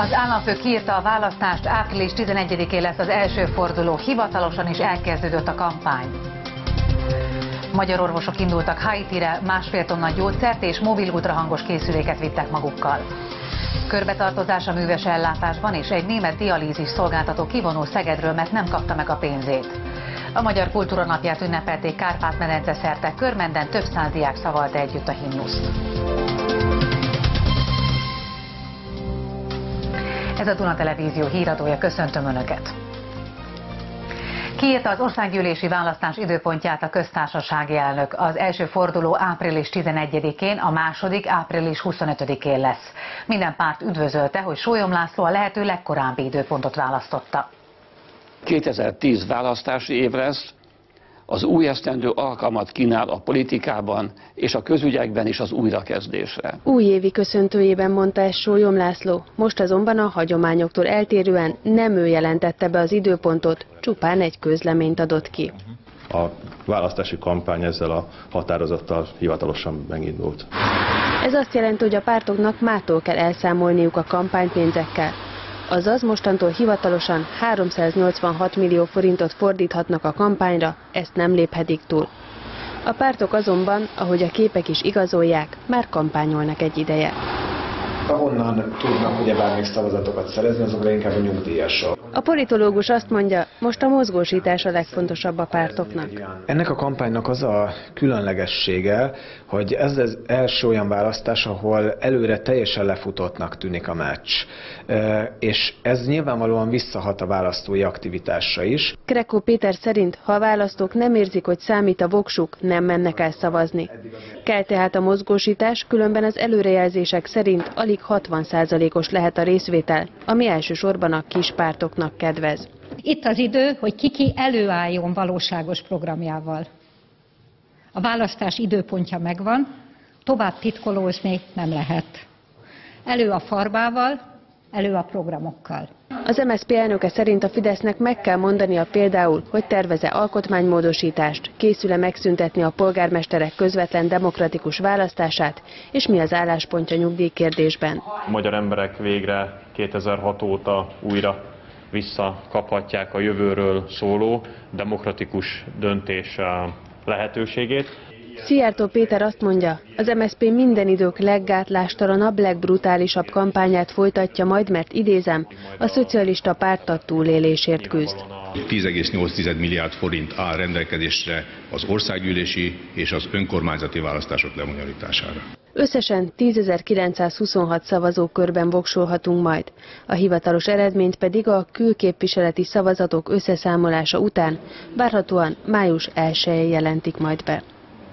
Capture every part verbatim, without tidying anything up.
Az államfő kiírta a választást, április tizenegyedikén lesz az első forduló, hivatalosan is elkezdődött a kampány. Magyar orvosok indultak Haitire, másfél tonna gyógyszert és mobil ultrahangos készüléket vittek magukkal. Körbetartozás a műves ellátásban, és egy német dialízis szolgáltató kivonul Szegedről, mert nem kapta meg a pénzét. A Magyar Kultúra Napját ünnepelték Kárpát-medence szerte, Körmenden több száz diák szavalta együtt a himnuszt. Ez a Duna Televízió híradója, köszöntöm Önöket! Kiírta az országgyűlési választás időpontját a köztársasági elnök. Az első forduló április tizenegyedikén, a második április huszonötödikén lesz. Minden párt üdvözölte, hogy Sólyom László a lehető legkorábbi időpontot választotta. kétezer-tíz választási év lesz, az új esztendő alkalmat kínál a politikában és a közügyekben is az újrakezdésre. Újévi köszöntőjében mondta ezt Sólyom László, most azonban a hagyományoktól eltérően nem ő jelentette be az időpontot, csupán egy közleményt adott ki. A választási kampány ezzel a határozattal hivatalosan megindult. Ez azt jelenti, hogy a pártoknak mától kell elszámolniuk a kampánypénzekkel. Azaz mostantól hivatalosan háromszáznyolcvanhat millió forintot fordíthatnak a kampányra, ezt nem léphetik túl. A pártok azonban, ahogy a képek is igazolják, már kampányolnak egy ideje. Ahonnan tudnak ugyebár még szavazatokat szerezni, azokra inkább a nyugdíjasok. A politológus azt mondja, most a mozgósítás a legfontosabb a pártoknak. Ennek a kampánynak az a különlegessége, hogy ez az első olyan választás, ahol előre teljesen lefutottnak tűnik a meccs. És ez nyilvánvalóan visszahat a választói aktivitásra is. Krekó Péter szerint, ha a választók nem érzik, hogy számít a voksuk, nem mennek el szavazni. Kell tehát a mozgósítás, különben az előrejelzések szerint alig hatvan százalékos lehet a részvétel, ami elsősorban a kis pártoknak kedvez. Itt az idő, hogy kiki előálljon valóságos programjával. A választás időpontja megvan, tovább titkolózni nem lehet. Elő a farbával, elő a programokkal. Az em es zé pé elnöke szerint a Fidesznek meg kell mondania például, hogy tervez-e alkotmánymódosítást, készül-e megszüntetni a polgármesterek közvetlen demokratikus választását, és mi az álláspontja nyugdíjkérdésben. A magyar emberek végre kétezer-hat óta újra visszakaphatják a jövőről szóló demokratikus döntés lehetőségét. Szijjártó Péter azt mondja, az em es zé pé minden idők leggátlástalanabb, legbrutálisabb kampányát folytatja majd, mert idézem, a szocialista párt a túlélésért küzd. tíz egész nyolc milliárd forint áll rendelkezésre az országgyűlési és az önkormányzati választások lebonyolítására. Összesen tízezer-kilencszázhuszonhat szavazókörben voksolhatunk majd. A hivatalos eredményt pedig a külképviseleti szavazatok összeszámolása után várhatóan május elsején jelentik majd be.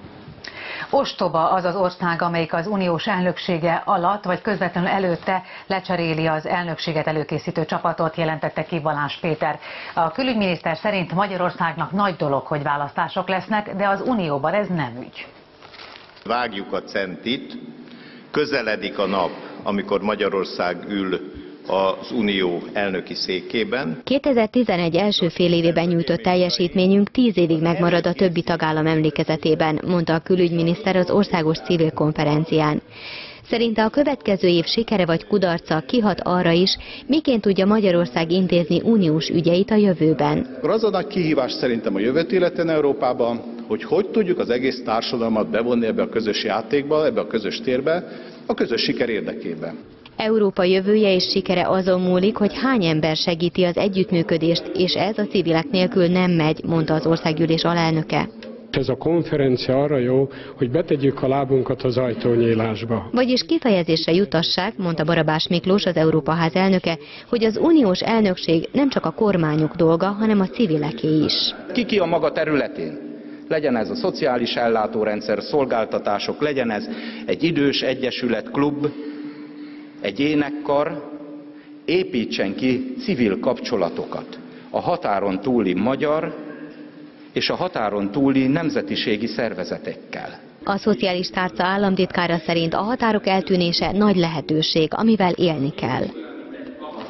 Ostoba az az ország, amelyik az uniós elnöksége alatt, vagy közvetlenül előtte lecseréli az elnökséget előkészítő csapatot, jelentette ki Balázs Péter. A külügyminiszter szerint Magyarországnak nagy dolog, hogy választások lesznek, de az unióban ez nem ügy. Vágjuk a centit, közeledik a nap, amikor Magyarország ül az Unió elnöki székében. kétezer-tizenegy első fél évében nyújtott teljesítményünk tíz évig megmarad a többi tagállam emlékezetében, mondta a külügyminiszter az országos civil konferencián. Szerinte a következő év sikere vagy kudarca kihat arra is, miként tudja Magyarország intézni uniós ügyeit a jövőben. Az a nagy kihívás szerintem a jövőt illetően Európában, hogy hogy tudjuk az egész társadalmat bevonni ebbe a közös játékba, ebbe a közös térbe, a közös siker érdekében. Európa jövője és sikere azon múlik, hogy hány ember segíti az együttműködést, és ez a civilek nélkül nem megy, mondta az országgyűlés alelnöke. Ez a konferencia arra jó, hogy betegyük a lábunkat az ajtónyílásba. Vagyis kifejezésre jutassák, mondta Barabás Miklós, az Európaház elnöke, hogy az uniós elnökség nem csak a kormányok dolga, hanem a civileké is. Ki-ki a maga területén? Legyen ez a szociális ellátórendszer, szolgáltatások, legyen ez egy idős egyesület, klub, egy énekkar, építsen ki civil kapcsolatokat a határon túli magyar és a határon túli nemzetiségi szervezetekkel. A szociális tárca államtitkára szerint a határok eltűnése nagy lehetőség, amivel élni kell.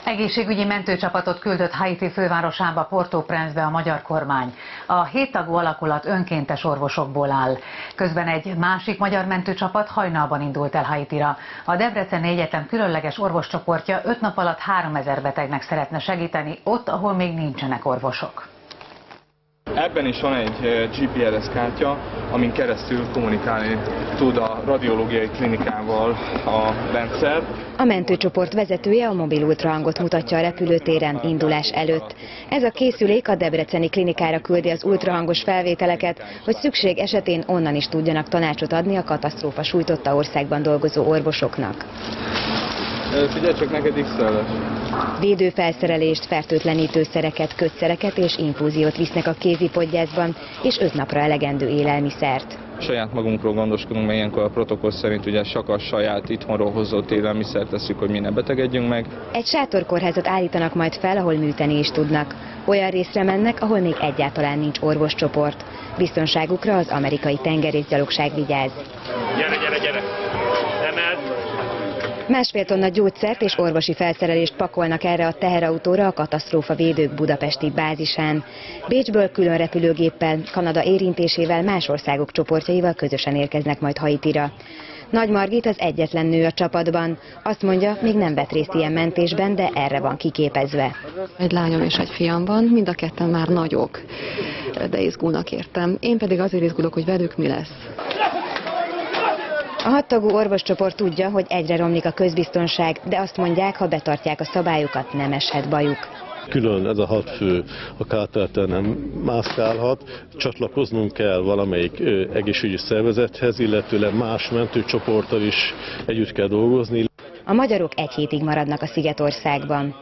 Egészségügyi mentőcsapatot küldött Haiti fővárosába, Port-au-Prince-be a magyar kormány. A héttagú alakulat önkéntes orvosokból áll. Közben egy másik magyar mentőcsapat hajnalban indult el Haitira. A Debreceni Egyetem különleges orvoscsoportja öt nap alatt háromezer betegnek szeretne segíteni, ott, ahol még nincsenek orvosok. Ebben is van egy gé pé er es kártya, amin keresztül kommunikálni tud a radiológiai klinikával a rendszer. A mentőcsoport vezetője a mobil ultrahangot mutatja a repülőtéren indulás előtt. Ez a készülék a debreceni klinikára küldi az ultrahangos felvételeket, hogy szükség esetén onnan is tudjanak tanácsot adni a katasztrófa sújtotta országban dolgozó orvosoknak. Figyelj csak, neked X-el. Védőfelszerelést, fertőtlenítőszereket, kötszereket és infúziót visznek a kézipodgyászban, és öt napra elegendő élelmiszert. Saját magunkról gondoskodunk, mert ilyenkor a protokoll szerint ugye csak a saját itthonról hozott élelmiszert tesszük, hogy mi ne betegedjünk meg. Egy sátorkórházat állítanak majd fel, ahol műteni is tudnak. Olyan részre mennek, ahol még egyáltalán nincs orvoscsoport. Biztonságukra az amerikai tengerészgyalogság vigyáz. Gyere, gyere, gyere! Emeld! Másfél tonna gyógyszert és orvosi felszerelést pakolnak erre a teherautóra a katasztrófa védők budapesti bázisán. Bécsből külön repülőgéppel, Kanada érintésével más országok csoportjaival közösen érkeznek majd Haitira. Nagy Margit az egyetlen nő a csapatban. Azt mondja, még nem vett részt ilyen mentésben, de erre van kiképezve. Egy lányom és egy fiam van, mind a ketten már nagyok, de izgulnak értem. Én pedig azért izgulok, hogy velük mi lesz. A hattagú orvoscsoport tudja, hogy egyre romlik a közbiztonság, de azt mondják, ha betartják a szabályokat, nem eshet bajuk. Külön ez a hat fő a káterten nem mászkálhat, csatlakoznunk kell valamelyik egészségügyi szervezethez, illetőleg más mentőcsoporttal is együtt kell dolgozni. A magyarok egy hétig maradnak a Szigetországban.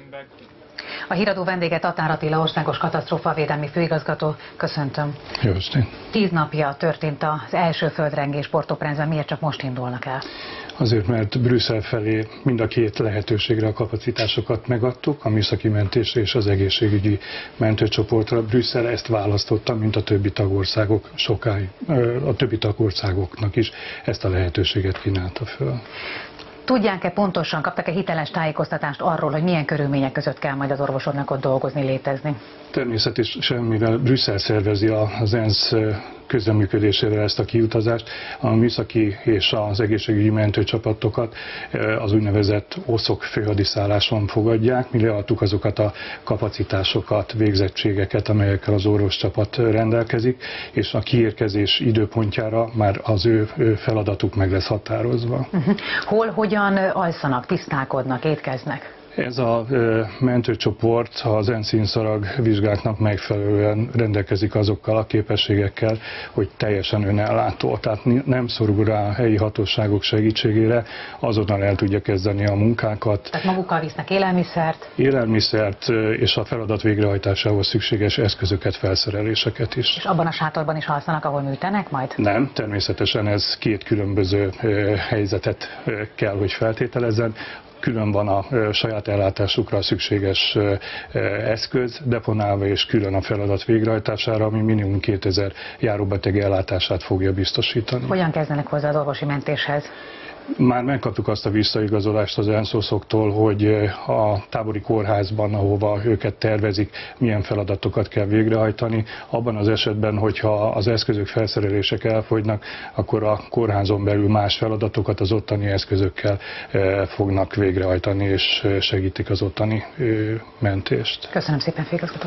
A híradó vendége Tatár Attila, országos katasztrófavédelmi főigazgató. Köszöntöm. Jó estét. Tíz napja történt az első földrengés Port-au-Prince-ben. Miért csak most indulnak el? Azért, mert Brüsszel felé mind a két lehetőségre a kapacitásokat megadtuk, a műszaki mentésre és az egészségügyi mentőcsoportra. Brüsszel ezt választotta, mint a többi tagországok sokáig, a többi tagországoknak is ezt a lehetőséget kínálta föl. Tudják-e pontosan, kaptak-e hiteles tájékoztatást arról, hogy milyen körülmények között kell majd az orvosoknak ott dolgozni, létezni? Természetesen, mivel Brüsszel szervezi az ENSZ közreműködésével ezt a kiutazást, a műszaki és az egészségügyi mentőcsapatokat az úgynevezett oszok főhadiszálláson fogadják. Mi leadtuk azokat a kapacitásokat, végzettségeket, amelyekkel az orvoscsapat rendelkezik, és a kiérkezés időpontjára már az ő feladatuk meg lesz határozva. Uh-huh. Hol, hogyan alszanak, tisztálkodnak, étkeznek? Ez a mentőcsoport az ENSZ-színszarag vizsgáknak megfelelően rendelkezik azokkal a képességekkel, hogy teljesen önellátó. Tehát nem szorul rá a helyi hatóságok segítségére, azonnal el tudja kezdeni a munkákat. Tehát magukkal visznek élelmiszert? Élelmiszert és a feladat végrehajtásához szükséges eszközöket, felszereléseket is. És abban a sátorban is alszanak, ahol műtenek majd? Nem, természetesen ez két különböző helyzetet kell, hogy feltételezzen. Külön van a saját ellátásukra szükséges eszköz, deponálva és külön a feladat végrehajtására, ami minimum kétezer járóbeteg ellátását fogja biztosítani. Hogyan kezdenek hozzá az orvosi mentéshez? Már megkaptuk azt a visszaigazolást az ENSZOSZ-októl, hogy a tábori kórházban, ahova őket tervezik, milyen feladatokat kell végrehajtani. Abban az esetben, hogyha az eszközök, felszerelések elfogynak, akkor a kórházon belül más feladatokat az ottani eszközökkel fognak végrehajtani, és segítik az ottani mentést. Köszönöm szépen, főigazgató.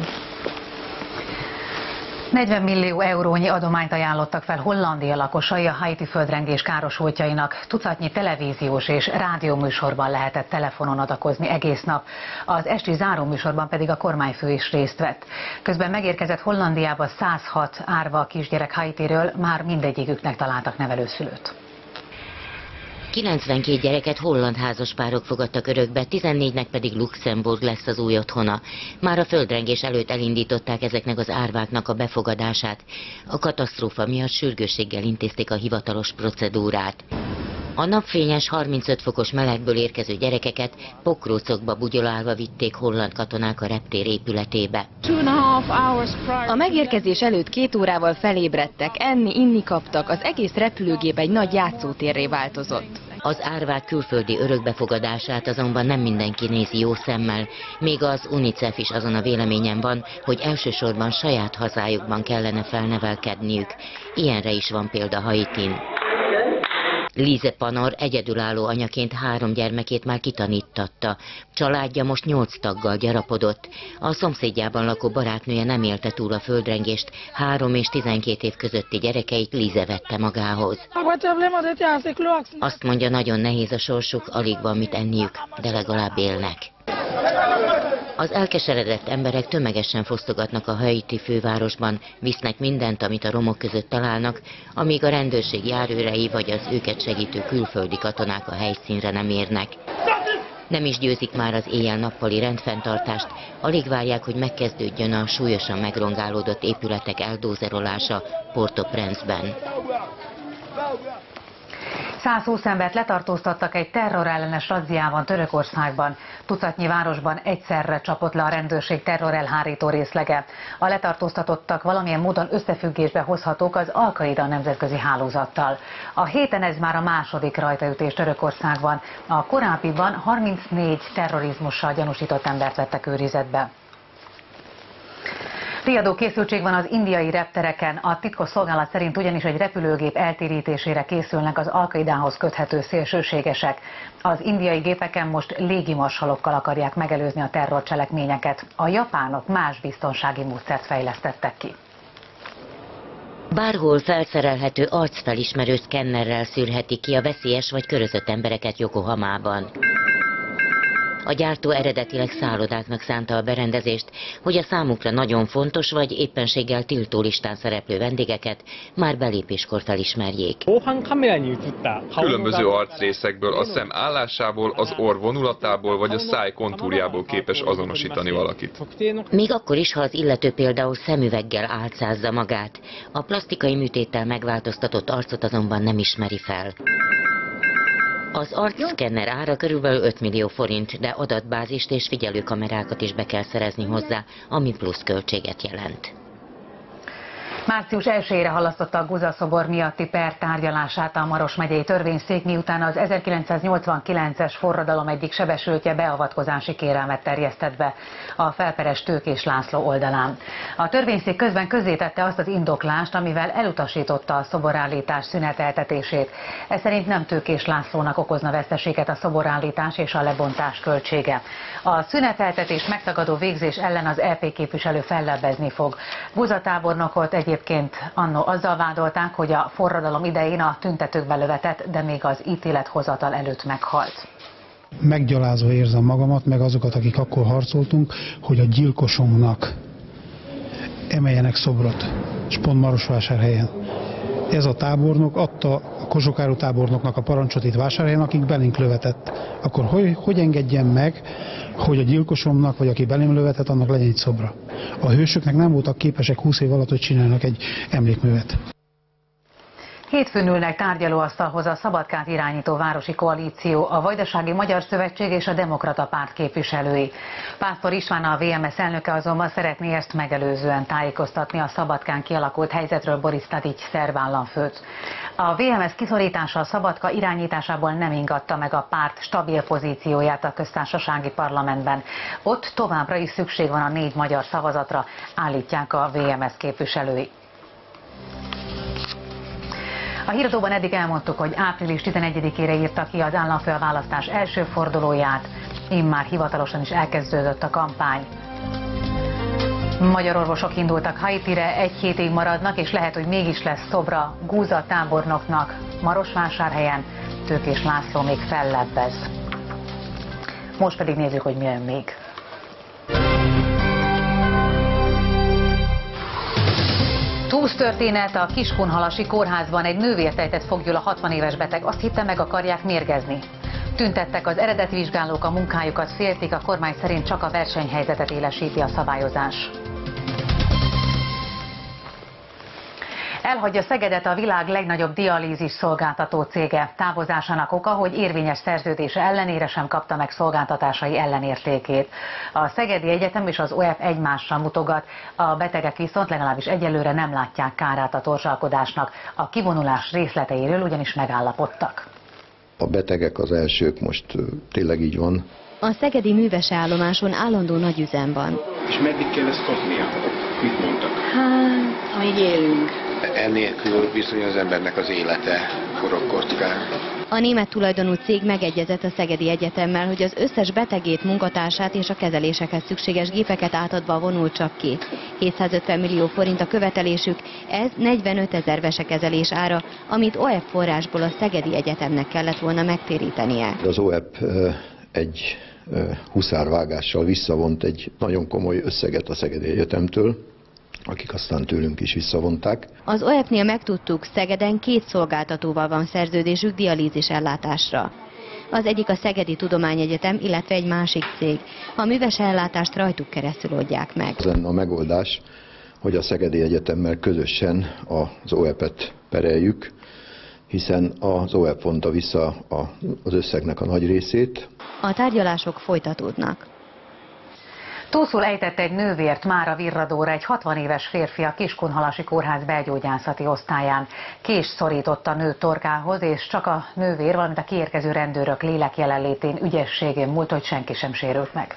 negyven millió eurónyi adományt ajánlottak fel Hollandia lakosai a haiti földrengés károsultjainak. Tucatnyi televíziós és rádióműsorban lehetett telefonon adakozni egész nap. Az esti záróműsorban pedig a kormányfő is részt vett. Közben megérkezett Hollandiába száz hat árva kisgyerek Haitiről, már mindegyiküknek találtak nevelőszülőt. kilencvenkét gyereket holland házaspárok fogadtak örökbe, tizennégynek pedig Luxemburg lesz az új otthona. Már a földrengés előtt elindították ezeknek az árváknak a befogadását. A katasztrófa miatt sürgősséggel intézték a hivatalos procedúrát. A napfényes harmincöt fokos melegből érkező gyerekeket pokrócokba bugyolálva vitték holland katonák a reptér épületébe. A megérkezés előtt két órával felébredtek, enni, inni kaptak, az egész repülőgép egy nagy játszótérré változott. Az árvák külföldi örökbefogadását azonban nem mindenki nézi jó szemmel, még az UNICEF is azon a véleményen van, hogy elsősorban saját hazájukban kellene felnevelkedniük. Ilyenre is van példa Haitin. Lise Panor egyedülálló anyaként három gyermekét már kitanítatta. Családja most nyolc taggal gyarapodott. A szomszédjában lakó barátnője nem élte túl a földrengést, három és tizenkét év közötti gyerekeit Lise vette magához. Azt mondja, nagyon nehéz a sorsuk, alig van mit enniük, de legalább élnek. Az elkeseredett emberek tömegesen fosztogatnak a haiti fővárosban, visznek mindent, amit a romok között találnak, amíg a rendőrség járőrei vagy az őket segítő külföldi katonák a helyszínre nem érnek. Nem is győzik már az éjjel-nappali rendfenntartást, alig várják, hogy megkezdődjön a súlyosan megrongálódott épületek eldózerolása Port-au-Prince-ben. százhúsz embert letartóztattak egy terrorellenes razziában Törökországban. Tucatnyi városban egyszerre csapott le a rendőrség terrorelhárító részlege. A letartóztatottak valamilyen módon összefüggésbe hozhatók az Al-Qaida nemzetközi hálózattal. A héten ez már a második rajtaütés Törökországban. A korábbiban harmincnégy terrorizmussal gyanúsított embert vettek őrizetbe. Riadó készültség van az indiai reptereken, a titkosszolgálat szerint ugyanis egy repülőgép eltérítésére készülnek az Al-Qaidához köthető szélsőségesek. Az indiai gépeken most légimarsalokkal akarják megelőzni a terrorcselekményeket. A japánok más biztonsági módszert fejlesztettek ki. Bárhol felszerelhető arcfelismerő szkennerrel szűrhetik ki a veszélyes vagy körözött embereket Yokohamában. A gyártó eredetileg szállodáknak szánta a berendezést, hogy a számukra nagyon fontos vagy éppenséggel tiltó listán szereplő vendégeket már belépéskor felismerjék. Különböző arcrészekből, a szem állásából, az orr vonulatából vagy a száj kontúrjából képes azonosítani valakit. Még akkor is, ha az illető például szemüveggel álcázza magát. A plastikai műtéttel megváltoztatott arcot azonban nem ismeri fel. Az arcszkenner ára körülbelül öt millió forint, de adatbázist és figyelőkamerákat is be kell szerezni hozzá, ami plusz költséget jelent. Március elsejére halasztotta a Guza szobor miatti per tárgyalását a Maros megyei törvényszék, miután az ezerkilencszáznyolcvankilences forradalom egyik sebesültje beavatkozási kérelmet terjesztett be a felperes Tőkés László oldalán. A törvényszék közben közzétette azt az indoklást, amivel elutasította a szoborállítás szüneteltetését. Ez szerint nem Tőkés Lászlónak okozna veszteséget a szoborállítás és a lebontás költsége. A szüneteltetés megtagadó végzés ellen az é pé képviselő fellebbezni fog. Guza tábornokot egy Egyébként anno azzal vádolták, hogy a forradalom idején a tüntetőkbe lövetett, de még az ítélethozatal előtt meghalt. Meggyalázva érzem magamat, meg azokat, akik akkor harcoltunk, hogy a gyilkosunknak emeljenek szobrot, és pont Marosvásárhelyen. Ez a tábornok adta a Kozsókáru tábornoknak a parancsot itt Vásárhelyen, akik belénk lövetett. Akkor hogy, hogy engedjem meg, hogy a gyilkosomnak, vagy aki belém lövetett, annak legyen egy szobra? A hősöknek nem voltak képesek húsz év alatt, hogy csinálnak egy emlékművet. Hétfőn ülnek tárgyalóasztalhoz a Szabadkát irányító városi koalíció, a Vajdasági Magyar Szövetség és a Demokrata Párt képviselői. Pásztor István, a vé em es elnöke azonban szeretné ezt megelőzően tájékoztatni a Szabadkán kialakult helyzetről Boris Tadic szerb államfőt. A vé em es kiszorítása a Szabadka irányításából nem ingatta meg a párt stabil pozícióját a köztársasági parlamentben. Ott továbbra is szükség van a négy magyar szavazatra, állítják a vé em es képviselői. A híradóban eddig elmondtuk, hogy április tizenegyedikére írta ki az államfő a választás első fordulóját, immár hivatalosan is elkezdődött a kampány. Magyar orvosok indultak Haitire, egy hétig maradnak, és lehet, hogy mégis lesz szobra Guza tábornoknak Marosvásárhelyen, Tőkés László még fellebbez. Most pedig nézzük, hogy mi jön még. Túsztörténet a Kiskunhalasi kórházban egy nővért ejtett foglyul a hatvan éves beteg. Azt hitte, meg akarják mérgezni. Tüntettek az eredeti vizsgálók, a munkájukat féltik, a kormány szerint csak a versenyhelyzetet élesíti a szabályozás. Elhagyja Szegedet a világ legnagyobb dialízis szolgáltató cége. Távozásának oka, hogy érvényes szerződése ellenére sem kapta meg szolgáltatásai ellenértékét. A Szegedi Egyetem és az o e ef egymásra mutogat, a betegek viszont legalábbis egyelőre nem látják kárát a torsalkodásnak. A kivonulás részleteiről ugyanis megállapodtak. A betegek az elsők, most tényleg így van. A szegedi művese állomáson állandó nagy üzem van. És meddig kell ezt kapnia? Mit mondtak? Hát, amíg élünk. Ennélkül bizony az embernek az élete forog kockán. A német tulajdonú cég megegyezett a Szegedi Egyetemmel, hogy az összes betegét, munkatársát és a kezelésekhez szükséges gépeket átadva vonul csak ki. hétszázötven millió forint a követelésük, ez negyvenötezer vesekezelés ára, amit o e pé forrásból a Szegedi Egyetemnek kellett volna megtérítenie. Az o e pé egy huszárvágással visszavont egy nagyon komoly összeget a Szegedi Egyetemtől, akik aztán tőlünk is visszavonták. Az o e pé-nél megtudtuk, Szegeden két szolgáltatóval van szerződésük dialízis ellátásra. Az egyik a Szegedi Tudományegyetem, illetve egy másik cég. A művese ellátást rajtuk keresztül oldják meg. Ez lenne a megoldás, hogy a Szegedi Egyetemmel közösen az o e pé-t pereljük, hiszen az o e pé vonta vissza az összegnek a nagy részét. A tárgyalások folytatódnak. Túlszul ejtett egy nővért mára virradóra egy hatvan éves férfi a Kiskunhalasi Kórház belgyógyászati osztályán. Kést szorított a nő torkához, és csak a nővér, valamint a kiérkező rendőrök lélek jelenlétén, ügyességén múlt, hogy senki sem sérült meg.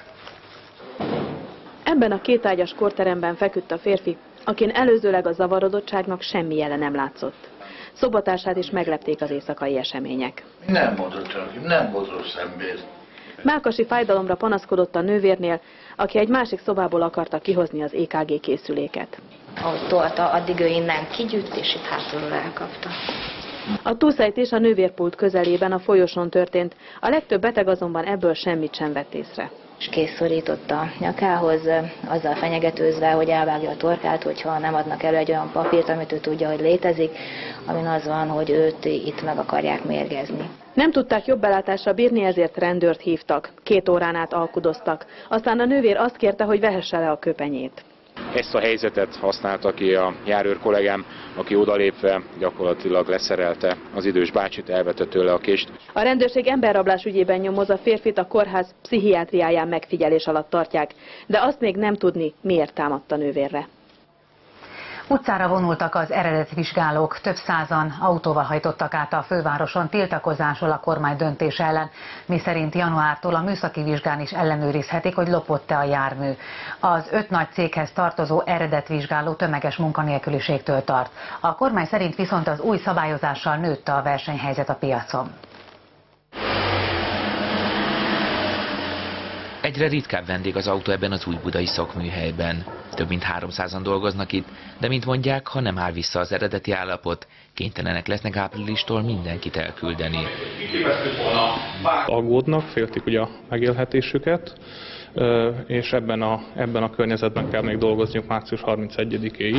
Ebben a kétágyas korteremben feküdt a férfi, akin előzőleg a zavarodottságnak semmi jele nem látszott. Szobatársát is meglepték az éjszakai események. Nem mondott, nem volt rossz ember. Mellkasi fájdalomra panaszkodott a nővérnél, aki egy másik szobából akarta kihozni az é ká gé készüléket. Ahogy tolta, addig ő innen kigyűjt, és itt hátulról elkapta. A túlszejtés a nővérpult közelében a folyosón történt, a legtöbb beteg azonban ebből semmit sem vett észre. És készszorított a nyakához, azzal fenyegetőzve, hogy elvágja a torkát, hogyha nem adnak elő egy olyan papírt, amit ő tudja, hogy létezik, amin az van, hogy őt itt meg akarják mérgezni. Nem tudták jobb belátásra bírni, ezért rendőrt hívtak. Két órán át alkudoztak. Aztán a nővér azt kérte, hogy vehesse le a köpenyét. Ezt a helyzetet használta ki a járőr kollégám, aki odalépve gyakorlatilag leszerelte az idős bácsit, elvette tőle a kést. A rendőrség emberrablás ügyében nyomoz, a férfit a kórház pszichiátriáján megfigyelés alatt tartják, de azt még nem tudni, miért támadt a nővérre. Utcára vonultak az eredetvizsgálók, több százan autóval hajtottak át a fővároson tiltakozásról a kormány döntése ellen, miszerint januártól a műszaki vizsgán is ellenőrizhetik, hogy lopott-e a jármű. Az öt nagy céghez tartozó eredetvizsgáló tömeges munkanélküliségtől tart. A kormány szerint viszont az új szabályozással nőtt a versenyhelyzet a piacon. Egyre ritkább vendég az autó ebben az újbudai szakműhelyben. Több mint háromszázan dolgoznak itt, de mint mondják, ha nem áll vissza az eredeti állapot, kénytelenek lesznek áprilistól mindenkit elküldeni. Aggódnak, féltik ugye a megélhetésüket, és ebben a, ebben a környezetben kell még dolgozniuk március harmincegyedikéig.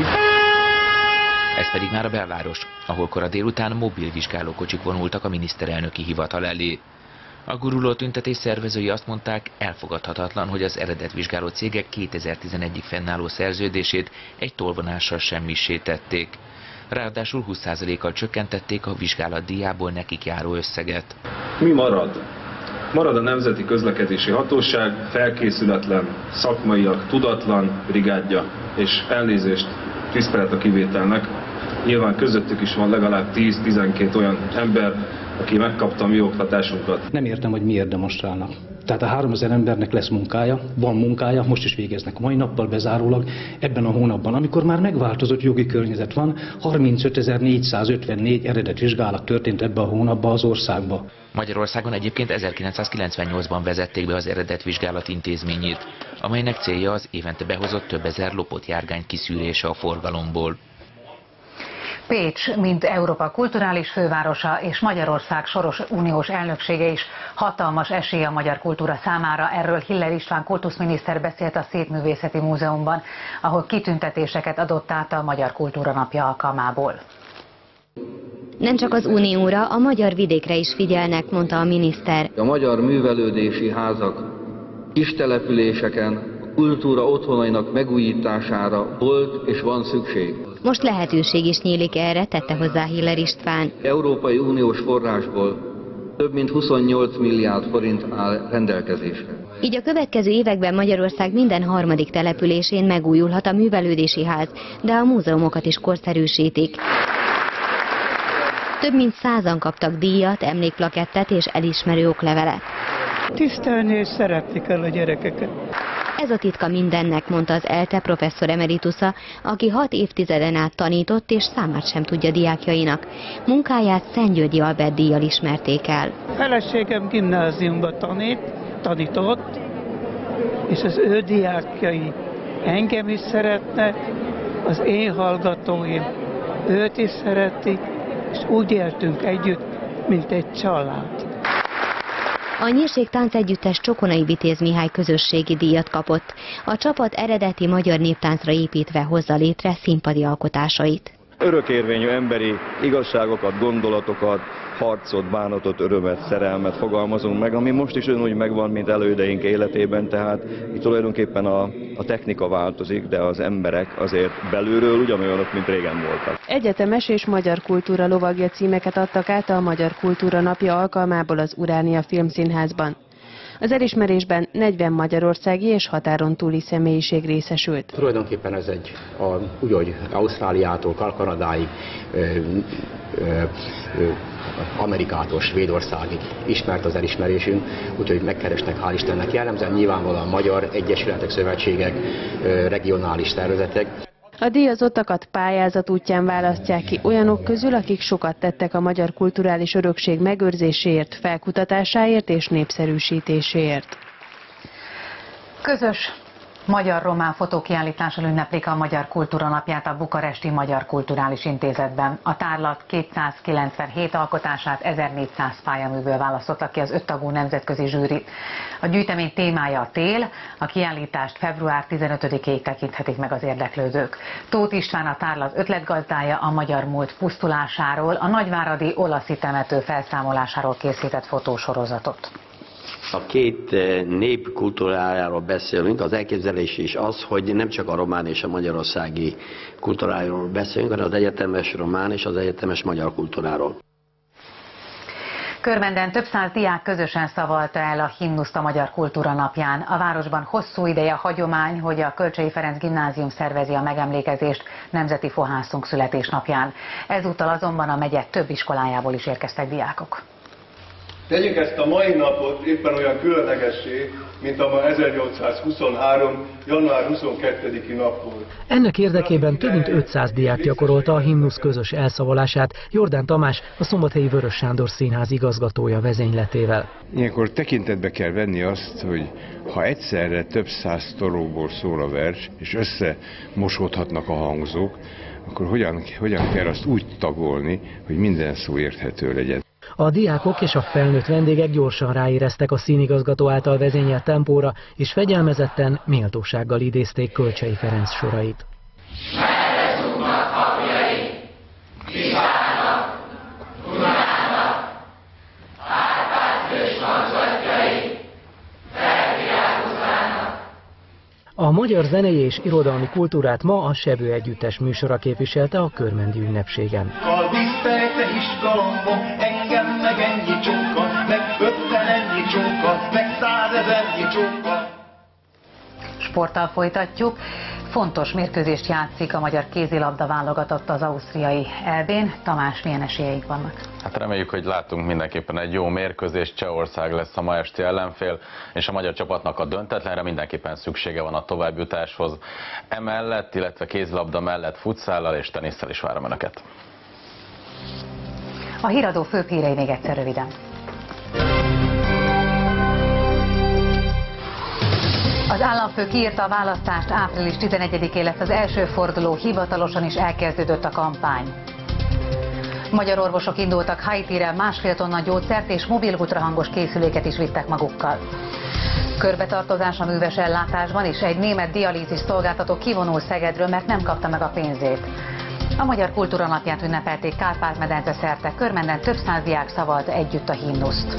Ez pedig már a belváros, ahol kora délután mobil vizsgálókocsik vonultak a miniszterelnöki hivatal elé. A guruló tüntetés szervezői azt mondták, elfogadhatatlan, hogy az eredetvizsgáló cégek kétezer-tizenegyig fennálló szerződését egy tolvonással semmissé tették. Ráadásul húsz százalékkal csökkentették a vizsgálat díjából nekik járó összeget. Mi marad? Marad a Nemzeti Közlekedési Hatóság felkészületlen, szakmaiak, tudatlan brigádja, és elnézést, tisztelet a kivételnek. Nyilván közöttük is van legalább tíz-tizenkét olyan ember, aki megkapta a mi oktatásunkat. Nem értem, hogy miért demonstrálnak. Tehát a háromezer embernek lesz munkája, van munkája, most is végeznek mai nappal bezárólag ebben a hónapban, amikor már megváltozott jogi környezet van, harmincötezer-négyszázötvennégy eredetvizsgálat történt ebben a hónapban az országban. Magyarországon egyébként ezerkilencszázkilencvennyolcban vezették be az eredetvizsgálat intézményét, amelynek célja az évente behozott több ezer lopott járgány kiszűrése a forgalomból. Pécs, mint Európa kulturális fővárosa és Magyarország soros uniós elnöksége is hatalmas esély a magyar kultúra számára. Erről Hiller István kultuszminiszter beszélt a Szépművészeti Múzeumban, ahol kitüntetéseket adott át a Magyar Kultúra Napja alkalmából. Nem csak az unióra, a magyar vidékre is figyelnek, mondta a miniszter. A magyar művelődési házak kis településeken kultúra otthonainak megújítására volt és van szükség. Most lehetőség is nyílik erre, tette hozzá Hiller István. Európai Uniós forrásból több mint huszonnyolc milliárd forint áll rendelkezésre. Így a következő években Magyarország minden harmadik településén megújulhat a művelődési ház, de a múzeumokat is korszerűsítik. Több mint százan kaptak díjat, emlékplakettet és elismerő oklevelet. Tisztelni és szeretni kell a gyerekeket. Ez a titka mindennek, mondta az ELTE professzor emeritusza, aki hat évtizeden át tanított és számát sem tudja diákjainak. Munkáját Szentgyörgyi Albert díjjal ismerték el. Feleségem gimnáziumban tanít, tanított, és az ő diákjai engem is szeretnek, az én hallgatóim őt is szeretik, és úgy éltünk együtt, mint egy család. A Nyírség Táncegyüttes Csokonai Vitéz Mihály közösségi díjat kapott. A csapat eredeti magyar néptáncra építve hozza létre színpadi alkotásait. Örökérvényű emberi igazságokat, gondolatokat, harcot, bánatot, örömet, szerelmet fogalmazunk meg, ami most is ugyanúgy megvan, mint elődeink életében, tehát itt tulajdonképpen a, a technika változik, de az emberek azért belülről ugyanolyanok, mint régen voltak. Egyetemes és magyar kultúra lovagja címeket adtak át a Magyar Kultúra Napja alkalmából az Uránia Filmszínházban. Az elismerésben negyven magyarországi és határon túli személyiség részesült. Tulajdonképpen ez egy, a, úgy, hogy Ausztráliától Kanadáig, ö, ö, ö, Amerikától Svédországig ismert az elismerésünk, úgyhogy megkerestek, hál' Istennek, jellemzően nyilvánvalóan magyar egyesületek, szövetségek, ö, regionális szervezetek. A díjazottakat pályázat útján választják ki olyanok közül, akik sokat tettek a magyar kulturális örökség megőrzéséért, felkutatásáért és népszerűsítéséért. Közös magyar-román fotókiállítással ünneplik a Magyar Kultúra Napját a Bukaresti Magyar Kulturális Intézetben. A tárlat kétszázkilencvenhét alkotását ezernégyszáz pályaműből választottak ki az öttagú nemzetközi zsűri. A gyűjtemény témája a tél, a kiállítást február tizenötödikéig tekinthetik meg az érdeklődők. Tóth István a tárlat ötletgazdája a magyar múlt pusztulásáról, a nagyváradi olaszi temető felszámolásáról készített fotósorozatot. A két nép kultúrájáról beszélünk, az elképzelés is az, hogy nem csak a román és a magyarországi kultúráról beszélünk, hanem az egyetemes román és az egyetemes magyar kultúráról. Körmenden több száz diák közösen szavalta el a himnuszt a Magyar Kultúra Napján. A városban hosszú ideje hagyomány, hogy a Kölcsey Ferenc Gimnázium szervezi a megemlékezést nemzeti fohászunk születésnapján. Ezúttal azonban a megye több iskolájából is érkeztek diákok. Tegyük ezt a mai napot éppen olyan különlegessé, mint a ma ezernyolcszázhuszonhárom. január huszonkettediki nap volt. Ennek érdekében több mint ötszáz diák gyakorolta a himnusz közös elszavalását Jordán Tamás, a Szombathelyi Vörös Sándor Színház igazgatója vezényletével. Ilyenkor tekintetbe kell venni azt, hogy ha egyszerre több száz toróból szól a vers, és összemosódhatnak a hangzók, akkor hogyan, hogyan kell azt úgy tagolni, hogy minden szó érthető legyen. A diákok és a felnőtt vendégek gyorsan ráéreztek a színigazgató által vezényelt tempóra, és fegyelmezetten, méltósággal idézték Kölcsey Ferenc sorait. A magyar zenei és irodalmi kultúrát ma a Sebő Együttes műsora képviselte a körmendi ünnepségen. A tisztelte is galambom, engem meg ennyi csóka, meg ötten ennyi csóka, meg százezernyi csóka. Sporttal folytatjuk. Fontos mérkőzést játszik a magyar kézilabda válogatott az ausztriai é bén. Tamás, milyen esélyeik vannak? Hát reméljük, hogy látunk mindenképpen egy jó mérkőzést. Csehország lesz a ma esti ellenfél, és a magyar csapatnak a döntetlenre mindenképpen szüksége van a továbbjutáshoz. Emellett, illetve kézilabda mellett futszállal és tenisszel is várom Önöket. A híradó főbb hírei még egyszer röviden. Az államfő kiírta a választást, április tizenegyedikén lesz az első forduló, hivatalosan is elkezdődött a kampány. Magyar orvosok indultak Haitire, másfél tonna gyógyszert és mobil ultrahangos készüléket is vittek magukkal. Körbetartozás a műves ellátásban is, egy német dialízis szolgáltató kivonul Szegedről, mert nem kapta meg a pénzét. A Magyar Kultúra Napját ünnepelték Kárpát-medence szerte, Körmenden több száz diák szavalta együtt a himnuszt.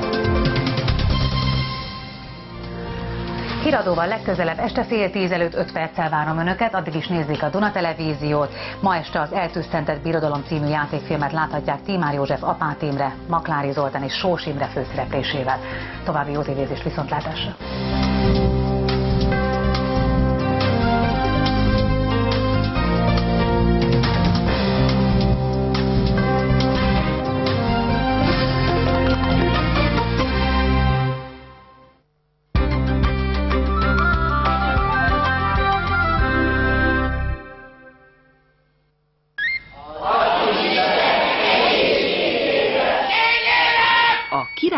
Híradóval legközelebb este fél tíz előtt öt perccel várom Önöket, addig is nézzék a Duna Televíziót. Ma este az Eltűzszentett Birodalom című játékfilmet láthatják Tímár József, Apát Imre, Maklári Zoltán és Sós Imre főszereplésével. További jó tévézést, viszontlátásra!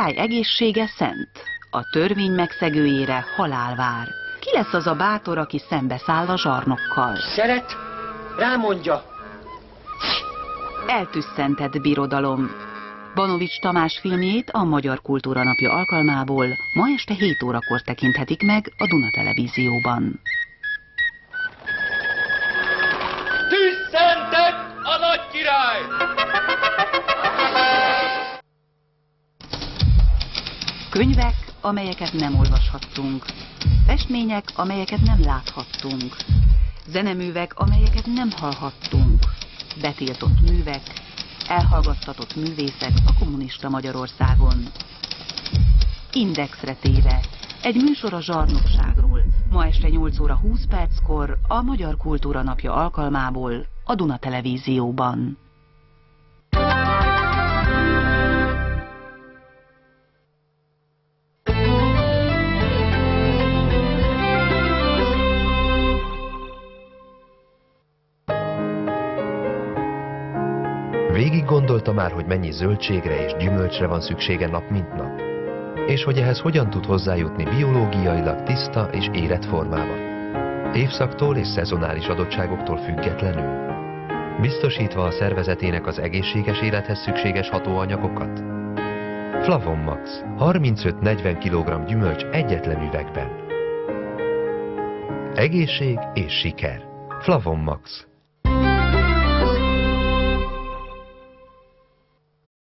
király egészsége szent, a törvény megszegőjére halál vár. Ki lesz az a bátor, aki szembeszáll a zsarnokkal? Szeret? Rámondja! Eltüsszentett birodalom. Banovics Tamás filmjét a Magyar Kultúra Napja alkalmából ma este hét órakor tekinthetik meg a Duna Televízióban. Tüsszentett a nagy király! Könyvek, amelyeket nem olvashattunk. Festmények, amelyeket nem láthattunk. Zeneművek, amelyeket nem hallhattunk. Betiltott művek, elhallgattatott művészek a kommunista Magyarországon. Indexre téve. Egy műsor a zsarnokságról. Ma este nyolc óra húsz perckor a Magyar Kultúra Napja alkalmából a Duna Televízióban. Végig gondolta már, hogy mennyi zöldségre és gyümölcsre van szüksége nap mint nap? És hogy ehhez hogyan tud hozzájutni biológiailag tiszta és érett formában? Évszaktól és szezonális adottságoktól függetlenül? Biztosítva a szervezetének az egészséges élethez szükséges hatóanyagokat? Flavon Max. harmincöt-negyven kilogramm gyümölcs egyetlen üvegben. Egészség és siker. Flavon Max.